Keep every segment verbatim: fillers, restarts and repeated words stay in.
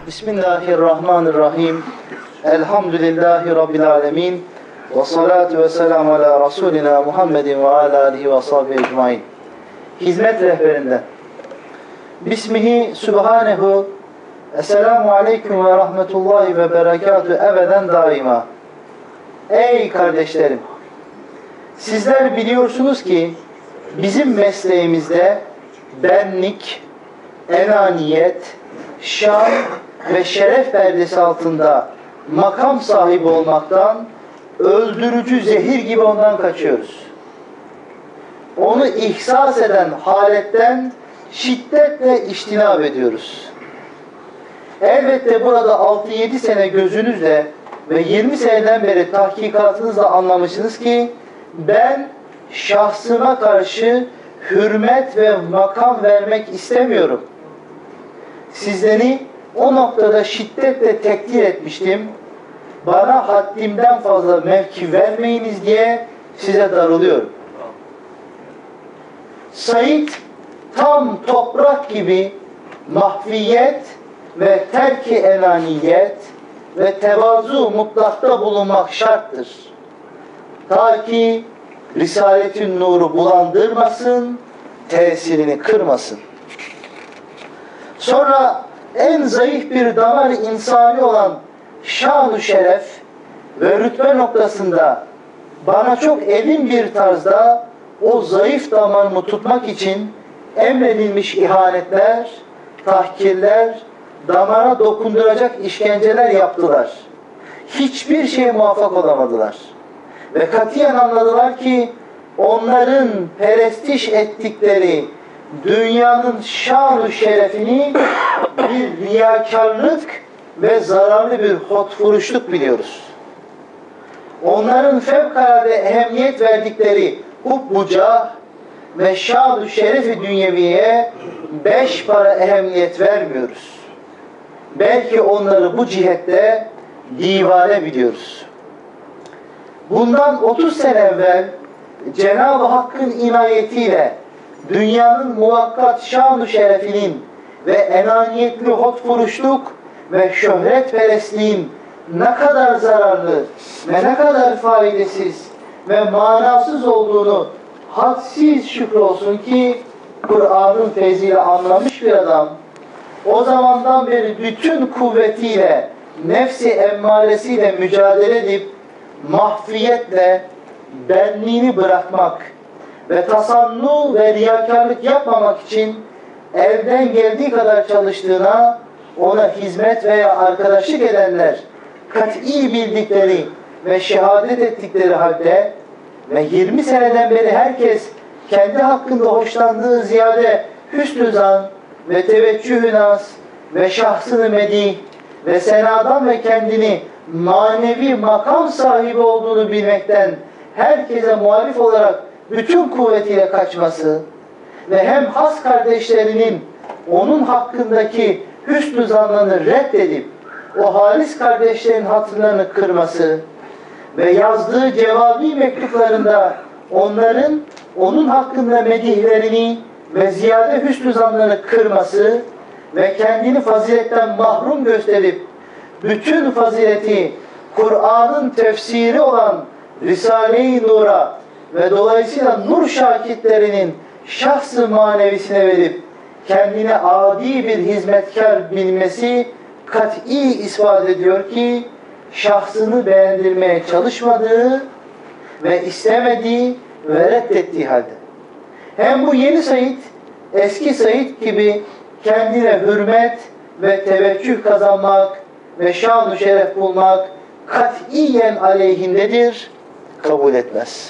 Bismillahirrahmanirrahim. Elhamdülillahi Rabbil alemin. Ve salatu ve selamu ala Resulina Muhammedin ve ala alihi ve sahbihi ecmain. Hizmet rehberinden. Bismihi Sübhanehu. Esselamu aleyküm ve rahmetullahi ve berekatü ebeden daima. Ey kardeşlerim! Sizler biliyorsunuz ki bizim mesleğimizde benlik, enaniyet, şan ve şeref perdesi altında makam sahibi olmaktan, öldürücü zehir gibi ondan kaçıyoruz. Onu ihsas eden haletten şiddetle içtinab ediyoruz. Elbette burada altı yedi sene gözünüzle ve yirmi seneden beri tahkikatınızla anlamışsınız ki ben şahsıma karşı hürmet ve makam vermek istemiyorum. Sizleri o noktada şiddetle tekdir etmiştim. Bana haddimden fazla mevki vermeyiniz diye size darılıyorum. Said tam toprak gibi mahfiyet ve terki enaniyet ve tevazu mutlakta bulunmak şarttır. Ta ki Risaletin nuru bulandırmasın, tesirini kırmasın. Sonra en zayıf bir damar insani olan şan-ı şeref ve rütbe noktasında bana çok elin bir tarzda o zayıf damarımı tutmak için emredilmiş ihanetler, tahkirler, damara dokunduracak işkenceler yaptılar. Hiçbir şeye muvaffak olamadılar. Ve katiyen anladılar ki onların perestiş ettikleri dünyanın şan-ı şerefini bir riyakarlık ve zararlı bir hotfuruşluk biliyoruz. Onların fevkalade ehemmiyet verdikleri hubbucah ve şan-ı şerefi dünyeviye beş para ehemmiyet vermiyoruz. Belki onları bu cihette divane biliyoruz. Bundan otuz sene evvel Cenab-ı Hakk'ın inayetiyle dünyanın muvakkat şan-ı şerefinin ve enaniyetli hotfuruşluk ve şöhretperestliğin ne kadar zararlı ve ne kadar faydasız ve manasız olduğunu hadsiz şükür olsun ki Kur'an'ın feyziyle anlamış bir adam o zamandan beri bütün kuvvetiyle nefsi emmaresiyle mücadele edip mahfiyetle benliğini bırakmak ve tasannu ve riyakarlık yapmamak için elden geldiği kadar çalıştığına, ona hizmet veya arkadaşlık edenler kat'i bildikleri ve şehadet ettikleri halde ve yirmi seneden beri herkes kendi hakkında hoşlandığı ziyade hüsnü zan ve teveccüh-ü nas ve şahsını medih ve senadan ve kendini manevi makam sahibi olduğunu bilmekten herkese muhalif olarak bütün kuvvetiyle kaçması ve hem has kardeşlerinin onun hakkındaki hüsnü zannını reddedip o halis kardeşlerin hatırlarını kırması ve yazdığı cevabi mektuplarında onların onun hakkında medihlerini ve ziyade hüsnü zannını kırması ve kendini faziletten mahrum gösterip bütün fazileti Kur'an'ın tefsiri olan Risale-i Nur'a ve dolayısıyla nur şakitlerinin şahs-ı manevisine verip kendine adi bir hizmetkar bilmesi kat'i ispat ediyor ki şahsını beğendirmeye çalışmadığı ve istemediği ve reddettiği halde. Hem bu yeni Said eski Said gibi kendine hürmet ve teveccüh kazanmak ve şan-ı şeref bulmak katiyen aleyhindedir, kabul etmez.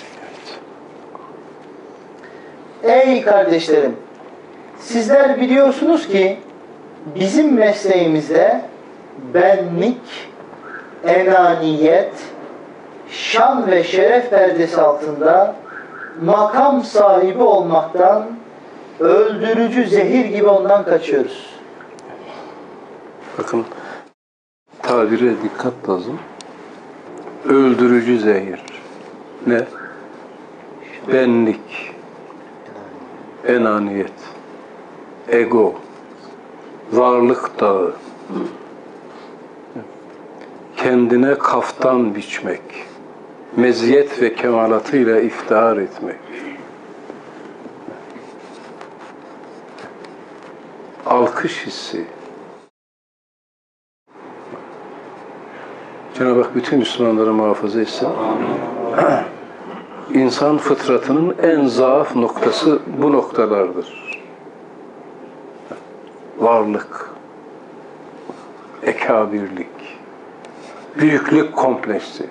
Ey kardeşlerim! Sizler biliyorsunuz ki bizim mesleğimizde benlik, enaniyet, şan ve şeref perdesi altında makam sahibi olmaktan, öldürücü zehir gibi ondan kaçıyoruz. Bakın, tabire dikkat lazım. Öldürücü zehir. Ne? Benlik, enaniyet, ego, varlık dağı, kendine kaftan biçmek, meziyet ve kemalatıyla iftihar etmek, alkış hissi. Cenab-ı Hak bütün Müslümanları muhafaza etsin. İnsan fıtratının en zaaf noktası bu noktalardır. Varlık, ekabirlik, büyüklük kompleksi.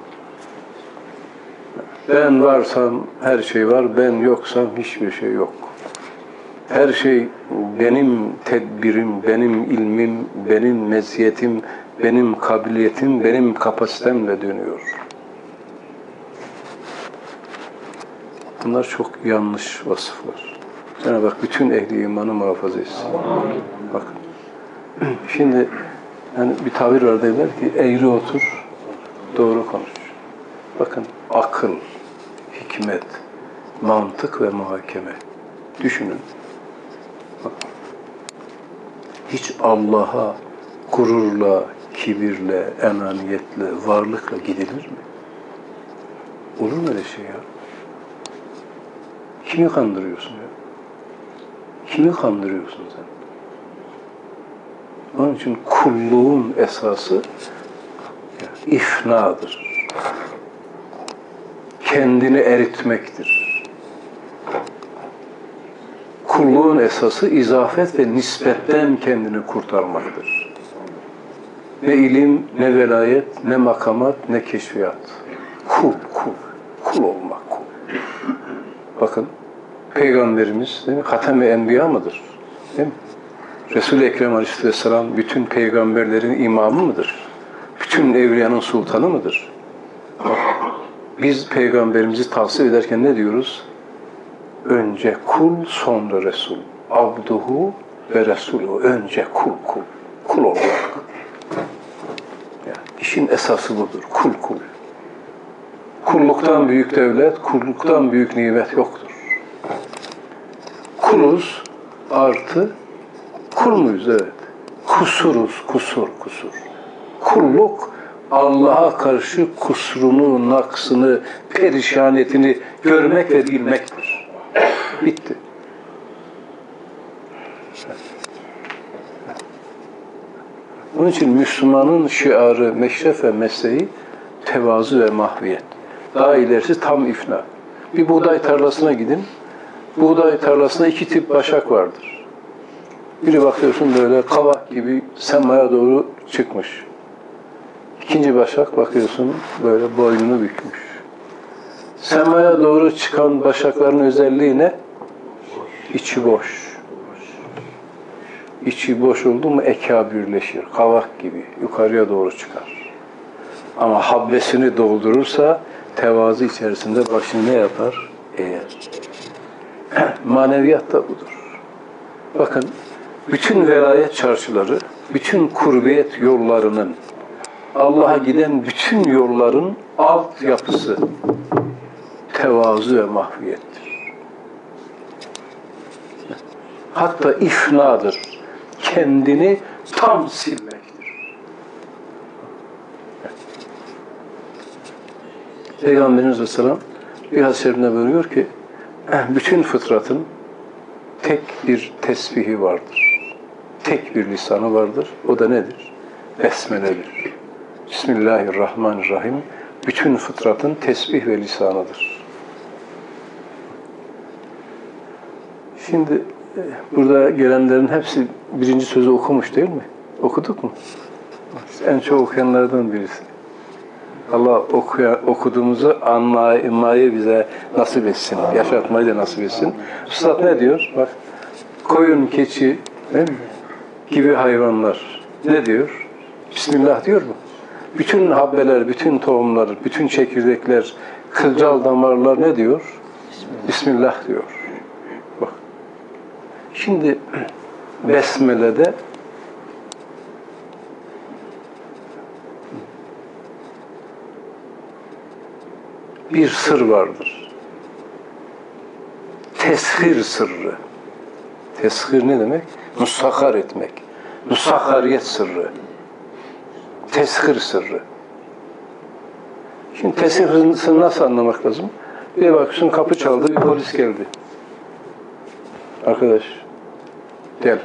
Ben varsam her şey var, ben yoksam hiçbir şey yok. Her şey benim tedbirim, benim ilmim, benim meziyetim, benim kabiliyetim, benim kapasitemle dönüyor. Bunlar çok yanlış vasıflar. Cenab-ı Hak bütün ehli imanı muhafaza etsin. Bakın. Şimdi yani bir tabir var derler ki eğri otur, doğru konuş. Bakın akıl, hikmet, mantık ve muhakeme. Düşünün. Bakın. Hiç Allah'a gururla, kibirle, enaniyetle, varlıkla gidilir mi? Olur mu öyle şey ya? Kimi kandırıyorsun ya? Kimi kandırıyorsun sen? Onun için kulluğun esası ifnadır. Kendini eritmektir. Kulluğun esası izafet ve nispetten kendini kurtarmaktır. Ne ilim, ne velayet, ne makamat, ne keşfiyat. Kul, kul. Kul olmak, kul. Bakın, Peygamberimiz değil mi? Hatem-i Enbiya mıdır? Değil mi? Resul-i Ekrem Aleyhisselam bütün peygamberlerin imamı mıdır? Bütün evliyanın sultanı mıdır? Bak, biz peygamberimizi tavsiye ederken ne diyoruz? Önce kul, sonra Resul. Abduhu ve Resulü. Önce kul, kul. Kul olmak. Yani işin esası budur. Kul, kul. Kulluktan büyük devlet, kulluktan büyük nimet yoktur. Kuluz artı kul muyuz? Evet. Kusuruz, kusur, kusur. Kulluk, Allah'a karşı kusurunu, naksını, perişaniyetini görmek ve bilmektir. Bitti. Onun için Müslümanın şiarı, meşref ve mesleği tevazu ve mahviyet. Daha ilerisi tam ifna. Bir buğday tarlasına gidin. Buğday tarlasında iki tip başak vardır. Biri bakıyorsun böyle kavak gibi semaya doğru çıkmış. İkinci başak bakıyorsun böyle boynunu bükmüş. Semaya doğru çıkan başakların özelliği ne? İçi boş. İçi boş oldu mu ekabirleşir. Kavak gibi yukarıya doğru çıkar. Ama habbesini doldurursa tevazu içerisinde başını ne yapar? Eğer. Maneviyat da budur. Bakın, bütün velayet çarşıları, bütün kurbiyet yollarının, Allah'a giden bütün yolların alt yapısı tevazu ve mahviyettir. Hatta ifnadır. Kendini tam silmektir. Peygamberimiz Aleyhisselam bir hadis-i şerifinde buyuruyor ki bütün fıtratın tek bir tesbihi vardır. Tek bir lisanı vardır. O da nedir? Besmele'dir. Bismillahirrahmanirrahim. Bütün fıtratın tesbih ve lisanıdır. Şimdi burada gelenlerin hepsi birinci sözü okumuş değil mi? Okuduk mu? En çok okuyanlardan birisi. Allah okuya, okuduğumuzu anlamayı bize nasip etsin. Yaşatmayı da nasip etsin. Üstad ne diyor? Bak, koyun, keçi değil mi? Gibi hayvanlar. Ne diyor? Bismillah diyor mu? Bütün habbeler, bütün tohumlar, bütün çekirdekler, kılcal damarlar ne diyor? Bismillah, Bismillah diyor. Bak. Şimdi Besmele'de bir sır vardır. Teshir sırrı. Teshir ne demek? Musakhar etmek. Musakhariyet sırrı. Teshir sırrı. Şimdi teshir sırrını nasıl anlamak lazım? Bir bakıyorsun kapı çaldı, bir polis geldi. Arkadaş, gel.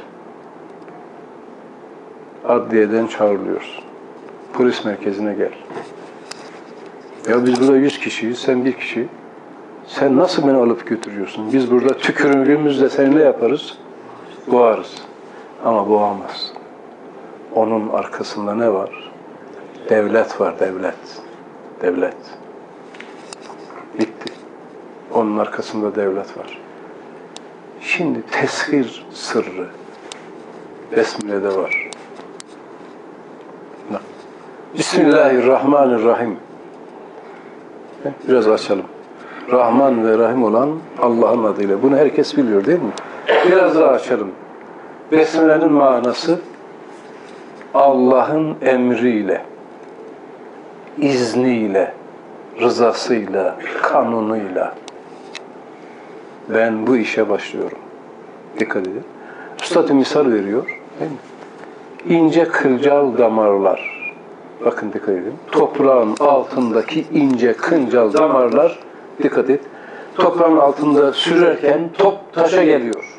Adliyeden çağrılıyorsun. Polis merkezine gel. Ya biz burada yüz kişiyiz, sen bir kişi. Sen nasıl beni alıp götürüyorsun? Biz burada tükürüğümüzle seni ne yaparız? Boğarız. Ama boğamaz. Onun arkasında ne var? Devlet var, devlet. Devlet. Bitti. Onun arkasında devlet var. Şimdi teshir sırrı Besmele'de var. Bismillahirrahmanirrahim. Biraz açalım. Rahman ve Rahim olan Allah'ın adıyla. Bunu herkes biliyor değil mi? Biraz daha açalım. Besmele'nin manası Allah'ın emriyle, izniyle, rızasıyla, kanunuyla ben bu işe başlıyorum. Dikkat edin. Üstad misal veriyor. Değil mi? İnce kılcal damarlar. Bakın dikkat edin. Toprağın altındaki ince kılcal damarlar, dikkat et. Toprağın altında sürerken top taşa geliyor.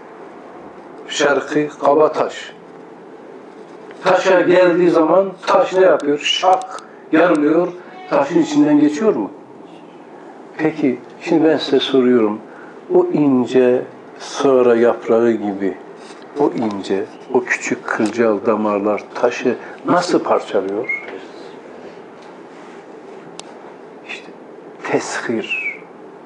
Şarkı kaba taş. Taşa geldiği zaman taş ne yapıyor? Şak yarılıyor. Taşın içinden geçiyor mu? Peki şimdi ben size soruyorum. O ince sonra yaprağı gibi o ince, o küçük kılcal damarlar taşı nasıl parçalıyor? İşte teshir.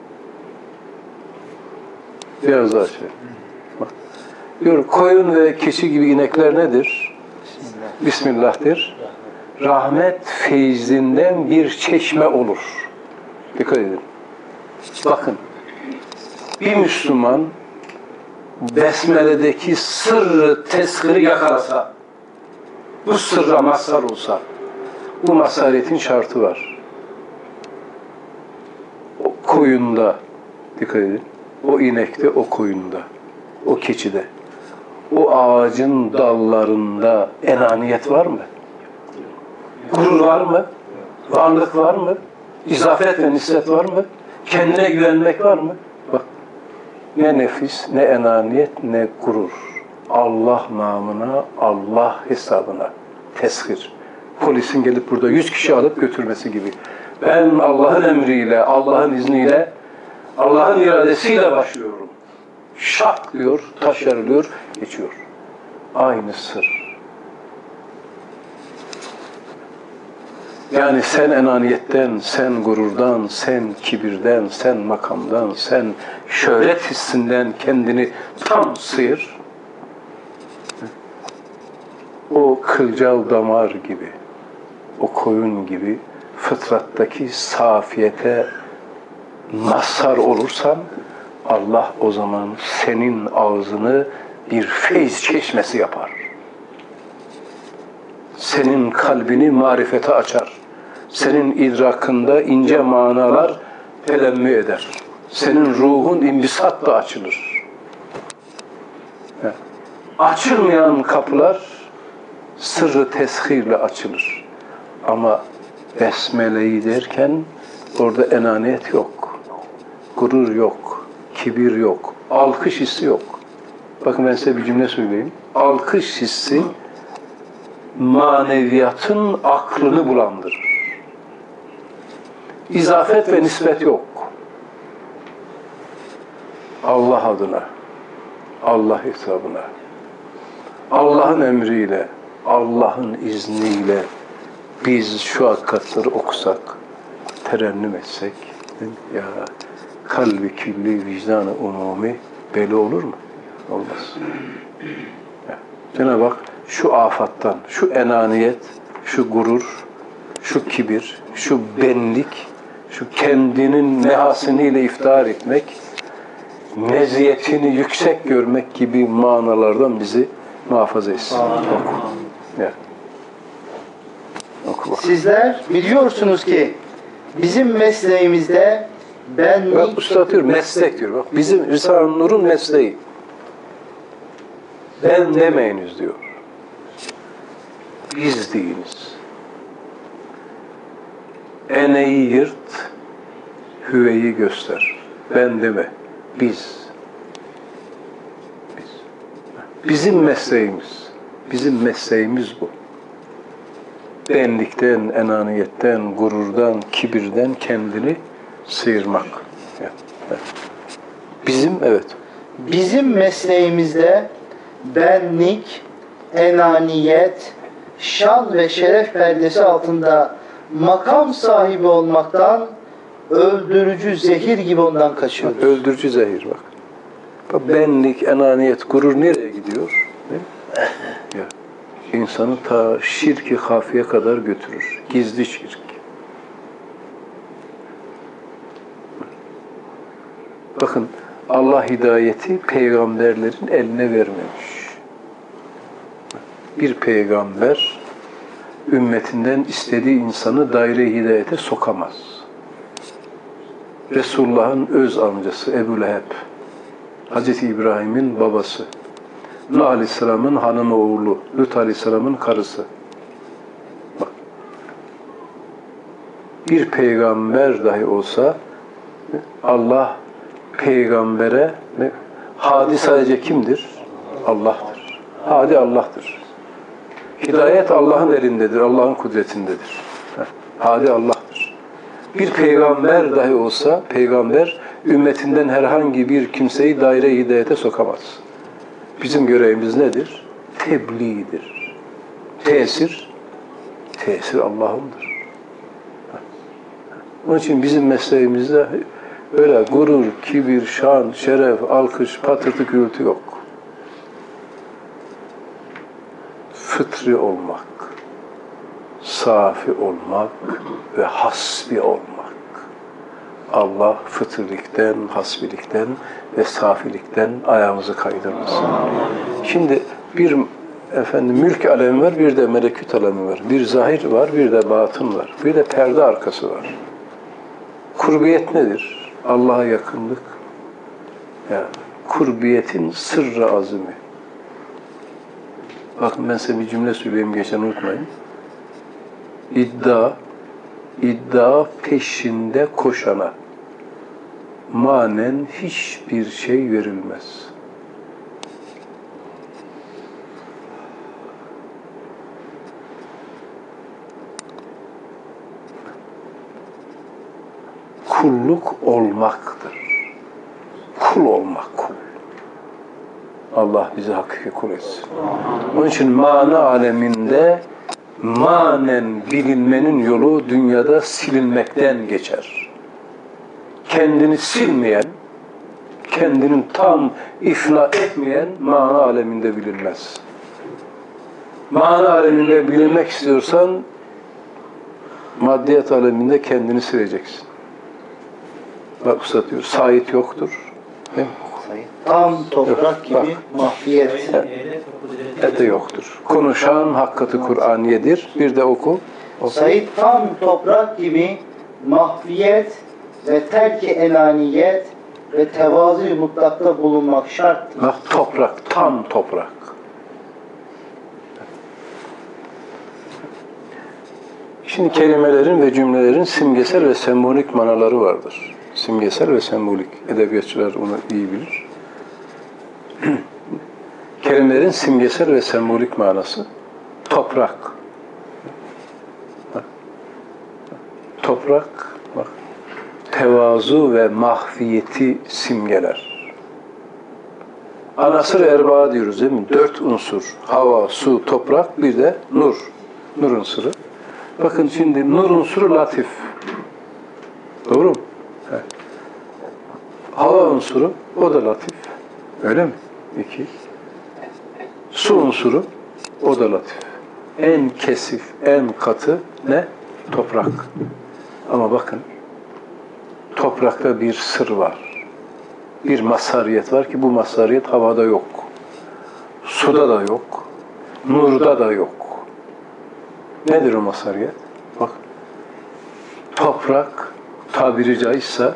Biraz daha şey. Bak. Diyor, koyun ve keçi gibi inekler nedir? Bismillah. Bismillah'tir. Rahmet feyzinden bir çeşme olur. Dikkat edin. Bakın. Bir Müslüman Besmele'deki sırrı teshiri yakalasa, bu sırra mazhar olsa, bu mazhariyetin şartı var. O koyunda, dikkat edin, o inekte, o koyunda, o keçide, o ağacın dallarında enaniyet var mı? Gurur var mı? Varlık var mı? İzafet ve nispet var mı? Kendine güvenmek var mı? Bak, ne nefis, ne enaniyet, ne gurur. Allah namına, Allah hesabına. Teshir. Polisin gelip burada yüz kişi alıp götürmesi gibi. Ben Allah'ın emriyle, Allah'ın izniyle, Allah'ın iradesiyle başlıyorum. Şak diyor, taş yarılıyor, geçiyor. Aynı sır. Yani sen enaniyetten, sen gururdan, sen kibirden, sen makamdan, sen şöhret hissinden kendini tam sıyır. O kılcal damar gibi, o koyun gibi fıtrattaki safiyete mazhar olursan Allah o zaman senin ağzını bir feyz çeşmesi yapar. Senin kalbini marifete açar. Senin idrakında ince manalar telemmü eder. Senin ruhun imbisatla açılır. Açılmayan kapılar sırrı teshirle açılır. Ama Besmele'yi derken orada enaniyet yok. Gurur yok. Kibir yok. Alkış hissi yok. Bakın ben size bir cümle söyleyeyim. Alkış hissi maneviyatın aklını bulandırır. İzafet ve nispet yok. Allah adına, Allah hesabına, Allah'ın emriyle, Allah'ın izniyle biz şu hakikatleri okusak, terennüm etsek, ya kalbi külli vicdanı umumi belli olur mu? Olmaz. Ya, Cenab-ı Hak şu afattan, şu enaniyet, şu gurur, şu kibir, şu benlik, şu kendinin nehasiniyle iftihar etmek, meziyetini yüksek görmek gibi manalardan bizi muhafaza etsin. Oku. Ya. Oku bak. Sizler biliyorsunuz ki bizim mesleğimizde benlik... Bak usta diyor, meslek diyor. Bak bizim Risale-i Nur'un mesleği. Ben demeyiniz diyor. Biz deyiniz. Eneyi yırt, hüveyi göster. Ben deme, biz. Biz. Bizim mesleğimiz, bizim mesleğimiz bu. Benlikten, enaniyetten, gururdan, kibirden kendini sıyırmak. Yani, evet. Bizim, evet. Bizim mesleğimizde benlik, enaniyet, şan ve şeref perdesi altında makam sahibi olmaktan öldürücü zehir gibi ondan kaçıyoruz. Öldürücü zehir bak. Bak benlik, enaniyet, gurur nereye gidiyor? Değil mi? Ya, insanı ta şirk-i hafiye kadar götürür. Gizli şirk. Bakın Allah hidayeti peygamberlerin eline vermemiş. Bir peygamber ümmetinden istediği insanı daire-i hidayete sokamaz. Resulullah'ın öz amcası Ebu Leheb, Hazreti İbrahim'in babası, Nuh Aleyhisselam'ın hanım oğlu, Lut Aleyhisselam'ın karısı. Bak, bir peygamber dahi olsa Allah peygambere, hadi sadece kimdir? Allah'tır. Hadi Allah'tır. Hidayet Allah'ın elindedir, Allah'ın kudretindedir. Hadi Allah'tır. Bir peygamber dahi olsa, peygamber ümmetinden herhangi bir kimseyi daire-i hidayete sokamaz. Bizim görevimiz nedir? Tebliğdir. Tesir, tesir Allah'ındır. Onun için bizim mesleğimizde öyle gurur, kibir, şan, şeref, alkış, patırtı, gürültü yok. Fıtri olmak, safi olmak ve hasbi olmak. Allah fıtırlıktan, hasbilikten ve safilikten ayağımızı kaydırmasın. Şimdi bir efendim mülk alemi var, bir de melekut alemi var. Bir zahir var, bir de batın var. Bir de perde arkası var. Kurbiyet nedir? Allah'a yakınlık. Yani kurbiyetin sırrı azimi. Bakın ben size bir cümle söyleyeyim, geçen unutmayın. İddia, iddia peşinde koşana manen hiçbir şey verilmez. Kulluk olmaktır. Kul olmak, kul. Allah bizi hakiki kul etsin. Onun için mana aleminde manen bilinmenin yolu dünyada silinmekten geçer. Kendini silmeyen, kendinin tam ifna etmeyen mana aleminde bilinmez. Mana aleminde bilinmek istiyorsan maddiyat aleminde kendini sileceksin. Bak usta diyor, Said yoktur. Değil mi? Tam toprak gibi Bak. mahfiyet. Ete yoktur. Konuşan hakikati Kur'aniyedir. Bir de oku. oku. Said tam toprak gibi mahfiyet ve terk-i enaniyet ve tevazu mutlakta bulunmak şarttır. Bak toprak, tam toprak. Şimdi kelimelerin ve cümlelerin simgesel ve sembolik manaları vardır. Simgesel ve sembolik. Edebiyatçılar onu iyi bilir. Kelimelerin simgesel ve sembolik manası toprak. Bak. Toprak, bak. Tevazu ve mahfiyeti simgeler. Anasır erbaa diyoruz değil mi? Dört unsur. Hava, su, toprak, bir de nur. Nur unsuru. Bakın şimdi nur unsuru latif. Doğru mu? Evet. Hava unsuru, o da latif. Öyle mi? İki. Su unsuru, o da latif. En kesif, en katı ne? Toprak. Ama bakın, toprakta bir sır var. Bir mazhariyet var ki bu mazhariyet havada yok. Suda da yok. Nurda da yok. Nedir o mazhariyet? Bak, toprak tabiri caizse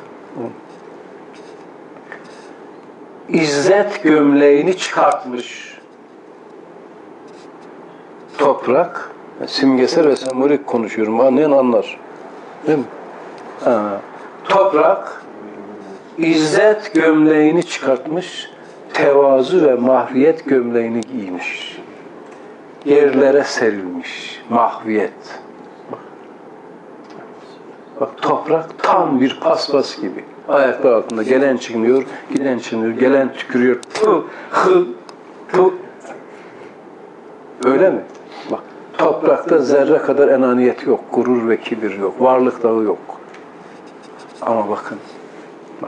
İzzet gömleğini çıkartmış. Toprak, simgesel ve sembolik konuşuyorum, anlayan anlar. Değil mi? Ha. Toprak İzzet gömleğini çıkartmış, tevazu ve mahviyet gömleğini giymiş. Yerlere serilmiş mahviyet. Bak, Bak toprak tam bir paspas gibi. Ayaklar altında gelen çıkmıyor, giden çıkmıyor, gelen tükürüyor. Tu, hı, tu. Öyle mi? Bak toprakta zerre kadar enaniyet yok, gurur ve kibir yok, varlık dağı yok. Ama bakın, bak,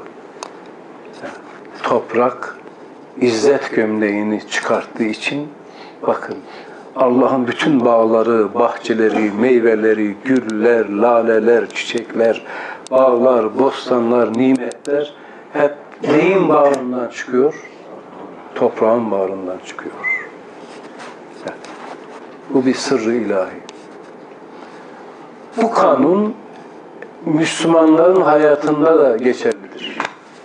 toprak izzet gömleğini çıkarttığı için bakın Allah'ın bütün bağları, bahçeleri, meyveleri, güller, laleler, çiçekler, bağlar, bostanlar, nimetler hep neyin bağrından çıkıyor? Toprağın bağrından çıkıyor. Bu bir sırrı ilahi. Bu kanun Müslümanların hayatında da geçerlidir.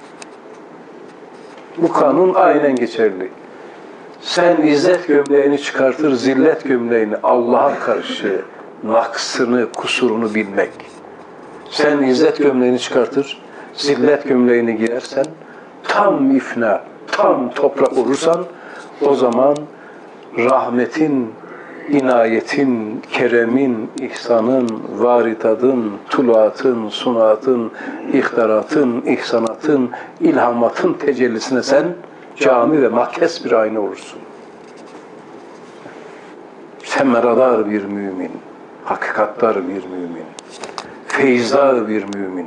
Bu kanun aynen geçerli. Sen izzet gömleğini çıkartır, zillet gömleğini, Allah'a karşı naksını, kusurunu bilmek. Sen izzet gömleğini çıkartır, zillet gömleğini giyersen, tam ifna, tam toprak olursan, o zaman rahmetin, inayetin, keremin, ihsanın, varitadın, tuluatın, sunatın, ihtaratın, ihsanatın, ilhamatın tecellisine sen cami ve makes bir ayna olursun. Semeradar bir mümin, hakikattar bir mümin, feyzdar bir mümin.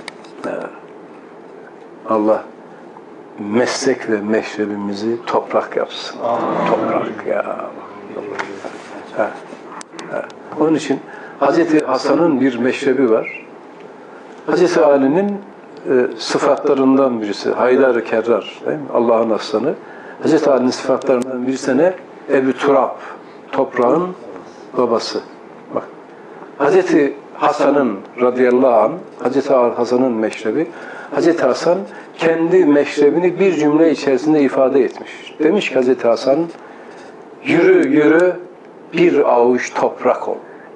Allah meslek ve meşrebimizi toprak yapsın. Toprak ya. Ha, ha. Onun için Hazreti Hasan'ın bir meşrebi var. Hazreti Ali'nin e, sıfatlarından birisi, Haydar-ı Kerrar, değil mi? Allah'ın aslanı. Hazreti Ali'nin sıfatlarından birisi ne? Ebu Turab, toprağın babası. Bak, Hazreti Hasan'ın radıyallahu anh, Hazreti Hasan'ın meşrebi, Hazreti Hasan kendi meşrebini bir cümle içerisinde ifade etmiş. Demiş ki Hazreti Hasan, yürü yürü bir avuç toprak ol.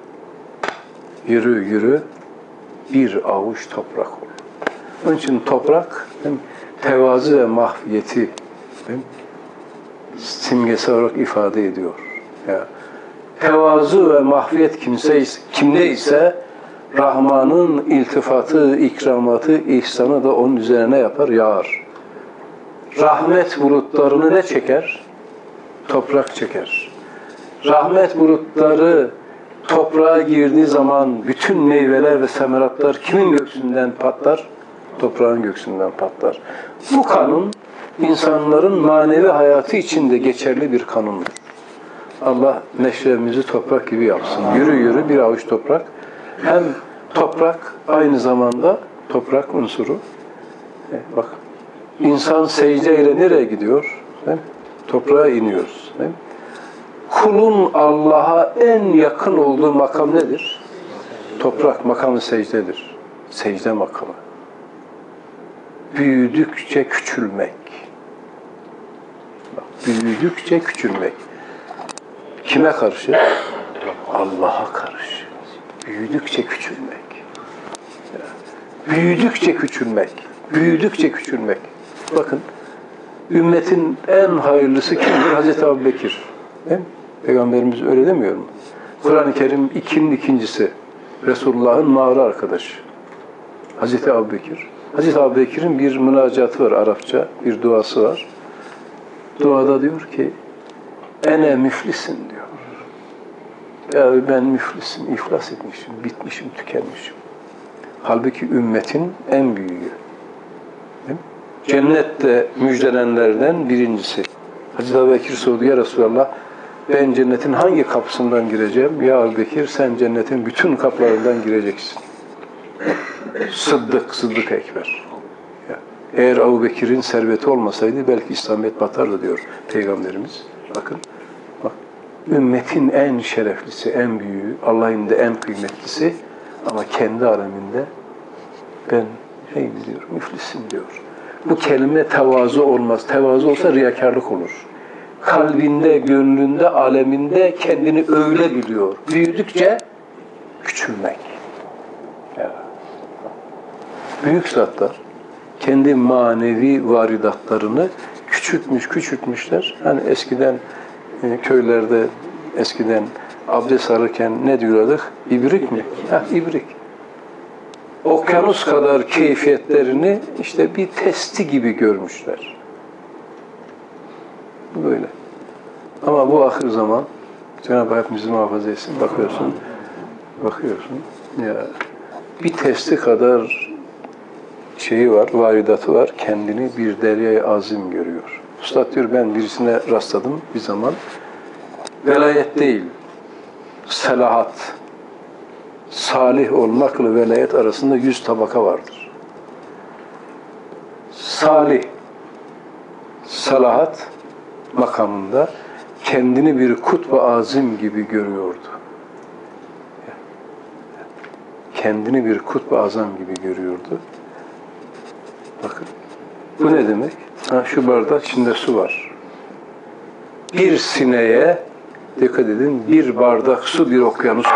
Yürü yürü bir avuç toprak ol. Onun için toprak değil mi? Tevazu ve mahviyeti değil mi? Simgesel olarak ifade ediyor. Ya, tevazu ve mahviyet kimse, kimde ise Rahman'ın iltifatı, ikramatı, ihsanı da onun üzerine yapar, yağar. Rahmet bulutlarını ne çeker? Toprak çeker. Rahmet bulutları toprağa girdiği zaman bütün meyveler ve semeratlar kimin göğsünden patlar? Toprağın göğsünden patlar. Bu kanun insanların manevi hayatı için de geçerli bir kanundur. Allah meşrebimizi toprak gibi yapsın. Yürü yürü bir avuç toprak. Hem toprak aynı zamanda toprak unsuru. E, bak insan secdeyle nereye gidiyor? Değil mi? Toprağa iniyoruz. Değil mi? Kulun Allah'a en yakın olduğu makam nedir? Toprak makamı secdedir. Secde makamı. Büyüdükçe küçülmek. Bak, büyüdükçe küçülmek. Kime karşı? Allah'a karşı. Büyüdükçe küçülmek. Büyüdükçe küçülmek. Büyüdükçe küçülmek. Bakın, ümmetin en hayırlısı kimdir? Hazreti Ebubekir. Değil mi? Peygamberimiz öyle demiyor mu? Kur'an-ı Kerim ikinin ikincisi. Resulullah'ın mağara arkadaşı. Hazreti Ebubekir. Hazreti Ebubekir'in bir münacatı var Arapça, bir duası var. Duada diyor ki, ene müflisin diyor. Ya ben müflisim, iflas etmişim, bitmişim, tükenmişim. Halbuki ümmetin en büyüğü. Değil mi? Cennette müjdelenenlerden birincisi. Hazreti Ebubekir sordu, ya Resulallah, ben cennetin hangi kapısından gireceğim? Ya Ebubekir, sen cennetin bütün kapılarından gireceksin. Sıddık, Sıddık Ekber. Ya, eğer Ebubekir'in serveti olmasaydı belki İslamiyet batardı diyor Peygamberimiz. Bakın, bak, ümmetin en şereflisi, en büyüğü, Allah'ın da en kıymetlisi ama kendi aleminde ben neyim diyor, müflisim diyor. Bu kelime tevazu olmaz. Tevazu olsa riyakarlık olur. Kalbinde, gönlünde, aleminde kendini öyle biliyor. Büyüdükçe küçülmek. Ya. Büyük zatlar kendi manevi varidatlarını küçültmüş, küçültmüşler. Hani eskiden e, köylerde eskiden abdest alırken ne diyorlardık? İbrik mi? Ha, ibrik. Okyanus kadar keyfiyetlerini işte bir testi gibi görmüşler. Böyle. Ama bu ahir zaman Cenab-ı Hak bizi muhafaza etsin. Bakıyorsun, bakıyorsun ya bir testi kadar şeyi var, varidatı var. Kendini bir deryayı azim görüyor. Üstad diyor, ben birisine rastladım bir zaman. Velayet değil, selahat. Salih olmakla velayet arasında yüz tabaka vardır. Salih, salahat makamında kendini bir kutb-ı azim gibi görüyordu. Kendini bir kutb-ı azam gibi görüyordu. Bakın, bu ne demek? Ha, şu bardak içinde su var. Bir sineye, dikkat edin, bir bardak su bir okyanustur.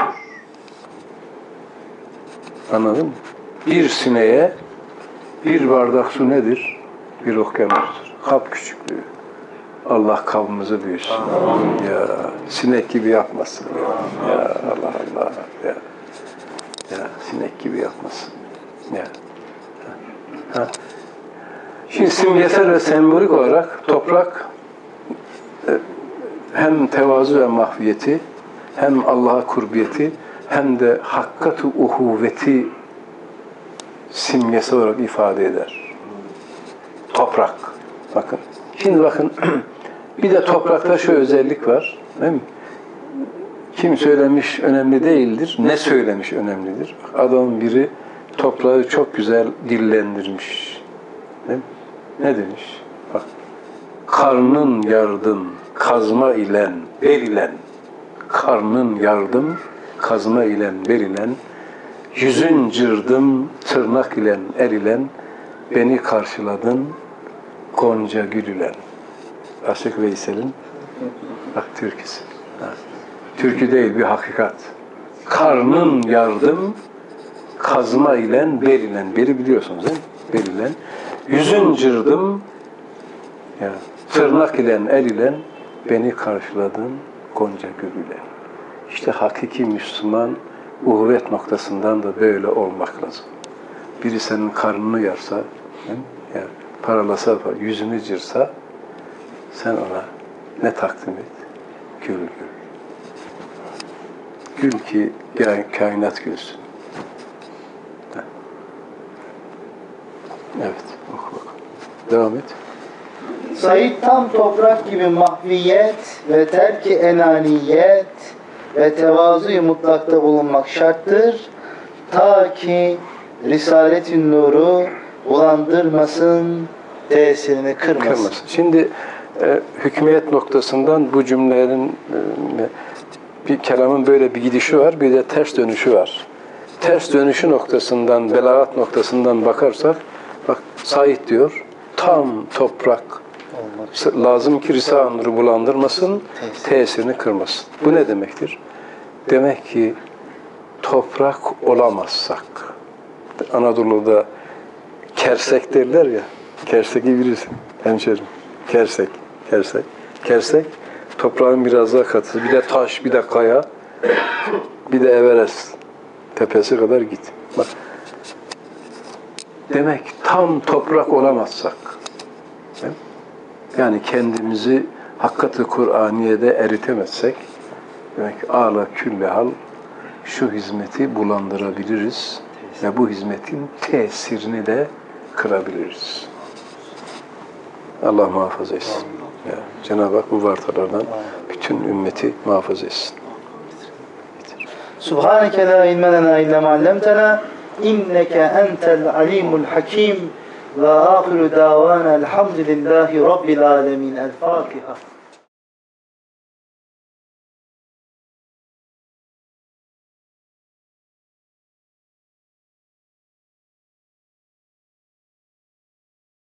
Anladın mı? Bir sineye bir bardak su nedir? Bir okyanustur. Kap küçüklüğü. Allah kabımızı büyüsün. Ya sinek gibi yapmasın. Ya, ya Allah Allah. Ya. Ya sinek gibi yapmasın. Ya. Ha. Şimdi simgesel ve sembolik olarak toprak hem tevazu ve mahviyeti, hem Allah'a kurbiyeti, hem de hakkat-ı uhuvveti simgesi olarak ifade eder. Toprak. Bakın. Şimdi bakın, bir de toprakta şu özellik var. Değil mi? Kim söylemiş önemli değildir, ne söylemiş önemlidir. Adamın biri toprağı çok güzel dillendirmiş. Değil mi? Ne demiş? Bak, karnın yardım, kazma ilen, berilen, karnın yardım, kazma ilen, berilen, yüzün cırdım, tırnak ilen, erilen, beni karşıladın, Gonca gül ilen. Aşık Veysel'in bak türküsü. Ha. Türkü değil, bir hakikat. Karnın yardım, kazma ilen, berilen. Beri biliyorsunuz değil mi? Berilen. Yüzün cırdım, ya, tırnak ilen, el ilen, beni karşıladın, Gonca gül ile. İşte hakiki Müslüman, uhuvvet noktasından da böyle olmak lazım. Biri senin karnını yarsa, ya, paralasa, yüzünü cırsa, sen ona ne takdim et? Gül gül. Gül ki kainat gülsün. Evet, oku bakalım. Devam et. Said tam toprak gibi mahviyet ve terki enaniyet ve tevazu-i mutlakta bulunmak şarttır. Ta ki Risalet-i Nur'u bulandırmasın, tesirini kırmasın. kırmasın. Şimdi e, hükmiyet noktasından bu cümlelerin e, bir kelamın böyle bir gidişi var, bir de ters dönüşü var. Ters dönüşü noktasından, belagat noktasından bakarsak, bak Said diyor, tam toprak lazım ki Risale-i Nur'u bulandırmasın, tesirini kırmasın. Bu ne demektir? Demek ki toprak olamazsak, Anadolu'da kersek derler ya, kerseki bilirsin hemşerim, kersek, kersek, kersek, toprağın biraz daha katısı, bir de taş, bir de kaya, bir de Everest tepesi kadar git. Bak, demek tam toprak olamazsak, yani kendimizi hakkat-ı Kur'aniye'de eritemezsek, demek ki âlâ külle hal şu hizmeti bulandırabiliriz ve bu hizmetin tesirini de kırabiliriz. Allah muhafaza etsin. Ya, Cenab-ı Hak bu vartalardan bütün ümmeti muhafaza etsin. Subhaneke la ilme lena illa ma allamtena inneke entel alimul hakim ve ahiru davana elhamdülillahi rabbil alemin. El Fatiha.